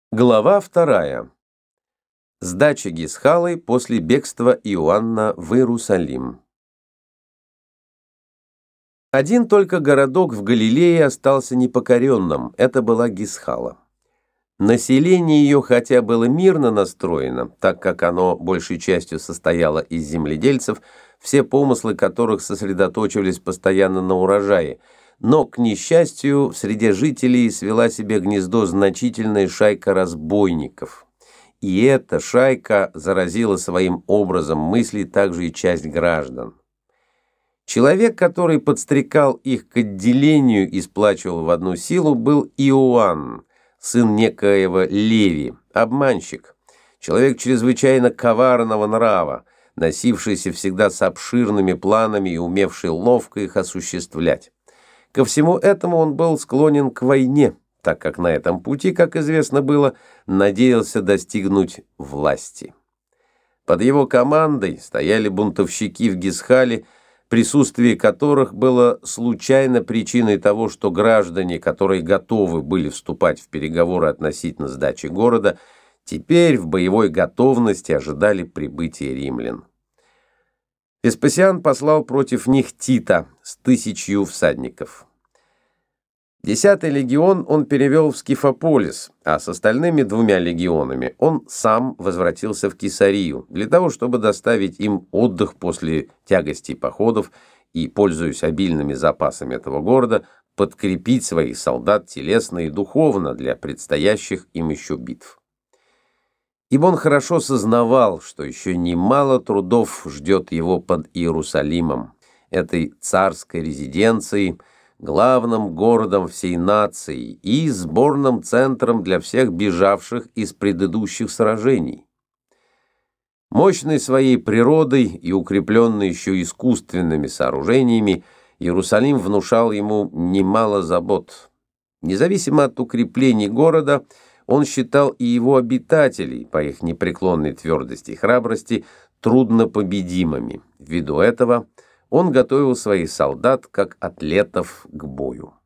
Глава 2. Сдача Гисхалы после бегства Иоанна в Иерусалим. Один только городок в Галилее остался непокоренным – это была Гисхала. Население ее хотя было мирно настроено, так как оно большей частью состояло из земледельцев, все помыслы которых сосредоточивались постоянно на урожае, но, к несчастью, в среде жителей свела себе гнездо значительная шайка разбойников. И эта шайка заразила своим образом мыслей также и часть граждан. Человек, который подстрекал их к отделению и сплачивал в одну силу, был Иоанн, сын некоего Леви, обманщик, человек чрезвычайно коварного нрава, носившийся всегда с обширными планами и умевший ловко их осуществлять. Ко всему этому он был склонен к войне, так как на этом пути, как известно было, надеялся достигнуть власти. Под его командой стояли бунтовщики в Гисхале, присутствие которых было случайно причиной того, что граждане, которые готовы были вступать в переговоры относительно сдачи города, теперь в боевой готовности ожидали прибытия римлян. Веспасиан послал против них Тита с 1000 всадников. 10-й легион он перевел в Скифополис, а с остальными 2 легионами он сам возвратился в Кесарию для того, чтобы доставить им отдых после тягостей походов и, пользуясь обильными запасами этого города, подкрепить своих солдат телесно и духовно для предстоящих им еще битв. Ибо он хорошо сознавал, что еще немало трудов ждет его под Иерусалимом, этой царской резиденцией, главным городом всей нации и сборным центром для всех бежавших из предыдущих сражений. Мощной своей природой и укрепленный еще искусственными сооружениями, Иерусалим внушал ему немало забот. Независимо от укреплений города, он считал и его обитателей, по их непреклонной твердости и храбрости, труднопобедимыми. Ввиду этого он готовил своих солдат как атлетов к бою.